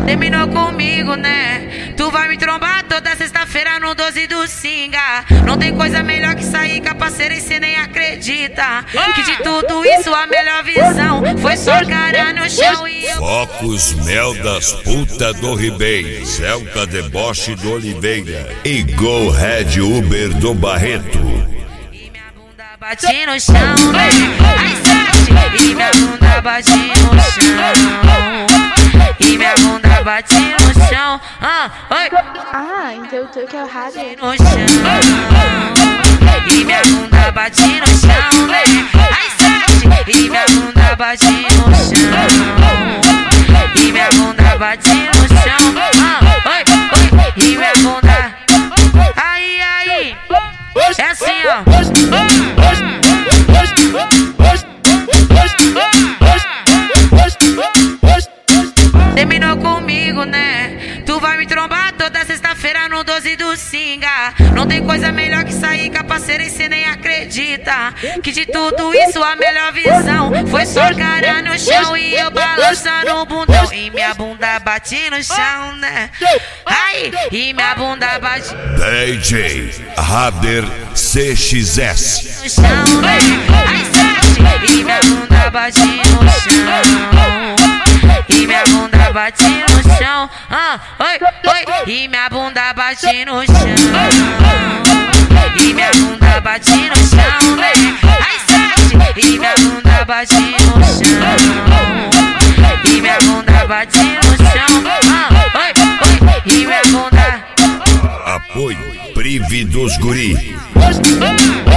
Terminou comigo, né? Tu vai me trombar toda sexta-feira no 12 do Singa. Não tem coisa melhor que sair com a parceira e cê nem acredita. Que de tudo isso a melhor visão foi só cara no chão e eu... Focos Mel das Puta do Ribeiro, Celta Deboche do Oliveira e Go Red Uber do Barreto. E minha bunda bate no chão, né? Ai, sete. E minha bunda bate no chão. E minha bunda bate no chão. Oi. Então tu que é o rádio. No chão. E minha bunda bate no chão, né? Ai, sete. E minha bunda bate no chão. E minha bunda bate no chão. Oi. E minha bunda. Aí. É assim, ó. Terminou comigo, né? Tu vai me trombar toda sexta-feira no 12 do Singa. Não tem coisa melhor que sair com a parceira e cê nem acredita. Que de tudo isso a melhor visão foi só cara no chão e eu balançando o bundão. E minha bunda bate no chão, né? Ai, e minha bunda bate DJ Rader CXS. no chão, né? Ai, sete. E minha bunda bate no chão. E minha bunda bate no chão. Oi. E minha bunda bate no chão. E minha bunda bate no chão, né? Ai, sete. E minha bunda bate no chão. E minha bunda bate no chão. Oi. E minha bunda. Apoio Prive dos Guri.